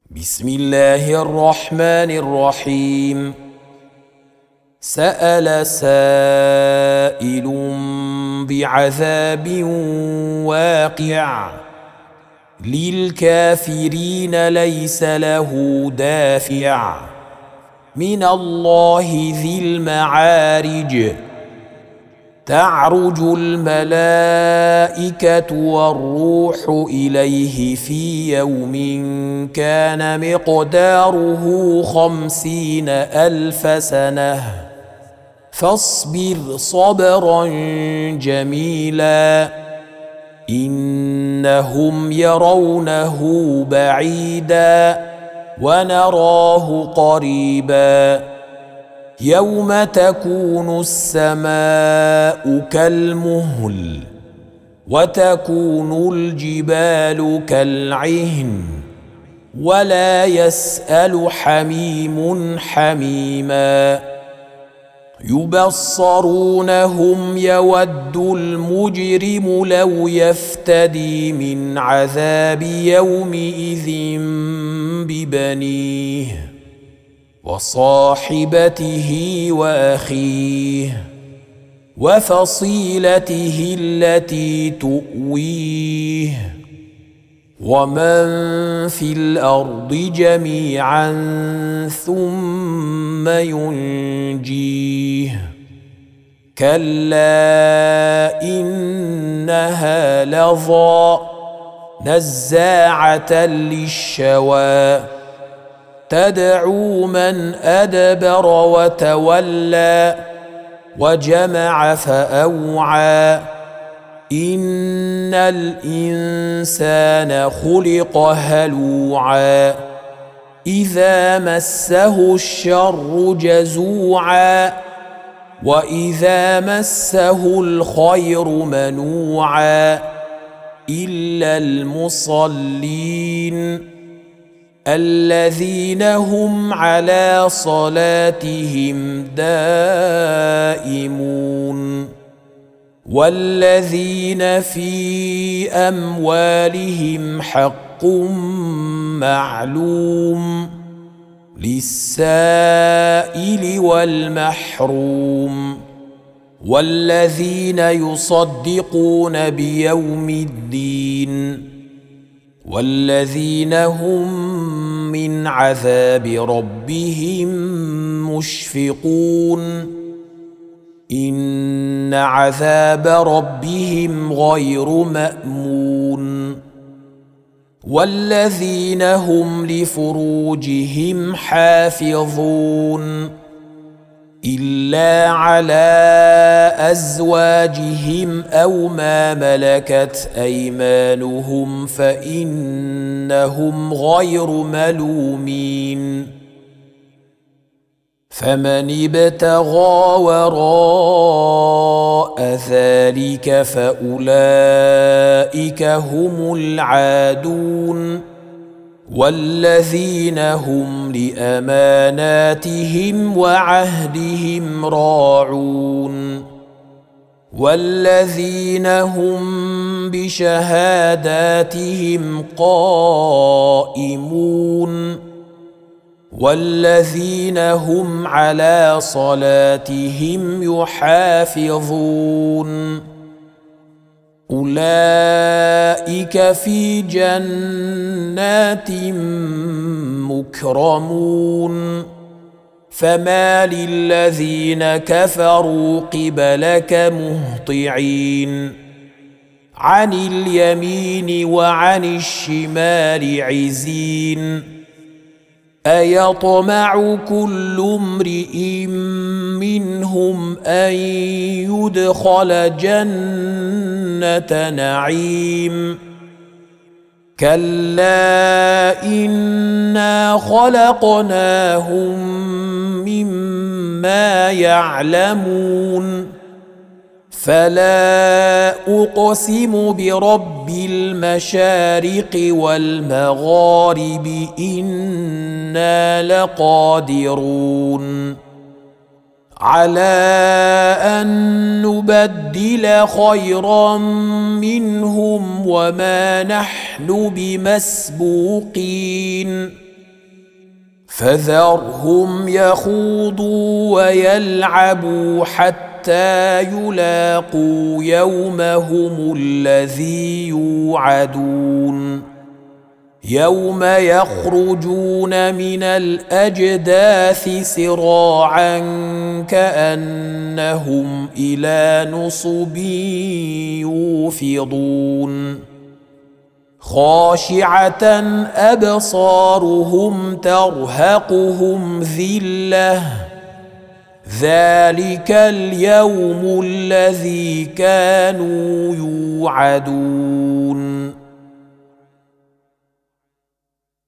بسم الله الرحمن الرحيم. سأل سائل بعذاب واقع للكافرين ليس له دافع من الله ذي المعارج. تعرج الملائكة والروح إليه في يوم كان مقداره 50,000 سنة فاصبر صبرا جميلا إنهم يرونه بعيدا ونراه قريبا يوم تكون السماء كالمهل وتكون الجبال كالعهن ولا يسأل حميم حميما يبصرونهم يود المجرم لو يفتدي من عذاب يومئذ ببنيه وصاحبته وأخيه وفصيلته التي تؤويه ومن في الأرض جميعا ثم ينجيه كلا إنها لظى نزاعة للشوى تدعو من أدبر وتولى وجمع فأوعى إن الإنسان خلق هلوعا إذا مسه الشر جزوعا وإذا مسه الخير منوعا إلا المصلين الذين هم على صلاتهم دائمون والذين في أموالهم حق معلوم للسائل والمحروم والذين يصدقون بيوم الدين والذين هم من عذاب ربهم مشفقون إن عذاب ربهم غير مأمون والذين هم لفروجهم حافظون إلا على أزواجهم أو ما ملكت أيمانهم فإنهم غير ملومين فمن ابتغى وراء ذلك فأولئك هم العادون والذين هم لأماناتهم وعهدهم راعون والذين هم بشهاداتهم قائمون والذين هم على صلاتهم يحافظون أولئك في جنات مكرمون فما للذين كفروا قبلك مهطعين عن اليمين وعن الشمال عزين أيطمع كل امرئ منهم أن يدخل جنة نعيم كلا إنا خلقناهم مما يعلمون فلا أقسم برب المشارق والمغارب إنا لقادرون على أن نبدل خيرا منهم وما نحن بمسبوقين فذرهم يخوضوا ويلعبوا حتى يلاقوا يومهم الذي يوعدون يوم يخرجون من الأجداث سراعا كأنهم إلى نصب يوفضون خاشعة أبصارهم ترهقهم ذلة ذلك اليوم الذي كانوا يوعدون